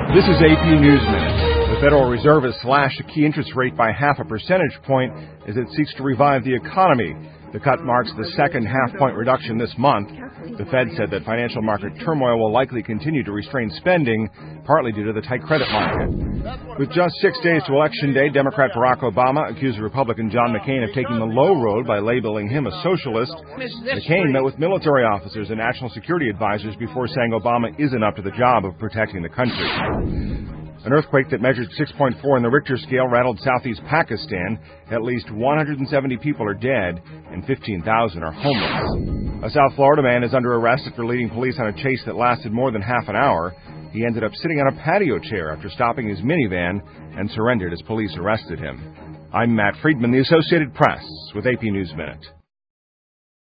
This is AP News Minute. The Federal Reserve has slashed the key interest rate by 0.5 percentage point as it seeks to revive the economy. The cut marks the second half-point reduction this month. The Fed said that financial market turmoil will likely continue to restrain spending, partly due to the tight credit market. With just 6 days to Election Day, Democrat Barack Obama accused Republican John McCain of taking the low road by labeling him a socialist. McCain met with military officers and national security advisors before saying Obama isn't up to the job of protecting the country. An earthquake that measured 6.4 in the Richter scale rattled southeast Pakistan. At least 170 people are dead and 15,000 are homeless. A South Florida man is under arrest after leading police on a chase that lasted more than half an hour. He ended up sitting on a patio chair after stopping his minivan and surrendered as police arrested him. I'm Matt Friedman, the Associated Press, with AP News Minute.